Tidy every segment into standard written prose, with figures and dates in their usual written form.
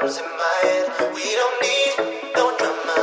problems in my head. We don't need no drama.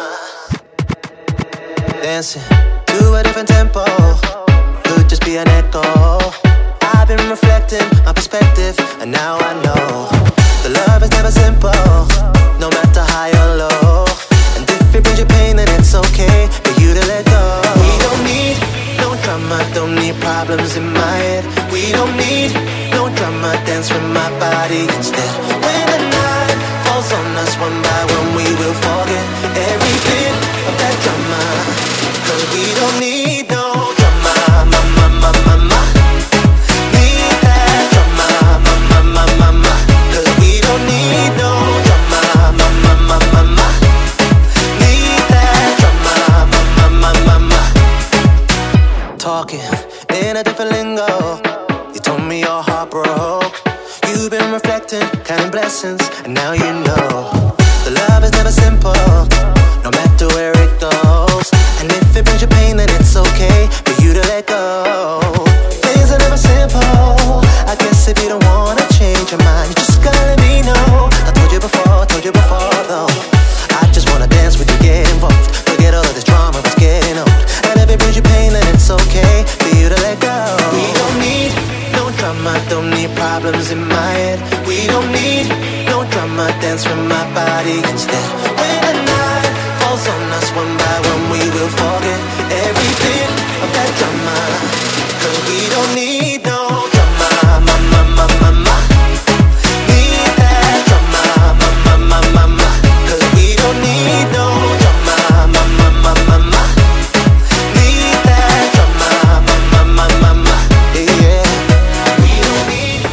Dancing to a different tempo could just be an echo. I've been reflecting my perspective, and now I know the love is never simple, no matter high or low. And if it brings you pain, then it's okay for you to let go. We don't need no drama, don't need problems in my head. We don't need no drama, dance with my body instead. When the night falls on us one by one, we will forget every bit of that drama. Cause we don't need no drama, mama, mama, mama. Need that drama, mama, mama, mama. Cause we don't need no drama, mama, mama, mama. Need that drama, mama, mama, mama. Talking in a different lingo, you told me your heart broke. You've been reflecting, counting blessings, and now you know the love is never simple, no matter where it goes. And if it brings you pain, then it's okay for you to let go. Things are never simple. I guess if you don't wanna change your mind, you just gotta let me know. I told you before though. I just wanna dance with you, get involved. Forget all of this drama, it's getting old. And if it brings you pain, then it's okay for you to let go. We don't need no drama, don't need problems in my head. We don't need no drama, dance with my body instead. When the night falls on us one by one, we will forget every bit of that drama. Cause we don't need no drama, mama, mama, mama. Need that drama, mama, mama, mama. Cause we don't need no drama, mama, mama, mama. Need that drama, mama, mama, mama. Yeah. We don't need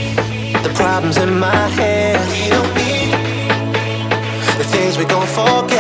the problems in my head. We don't need the things we gon' forget.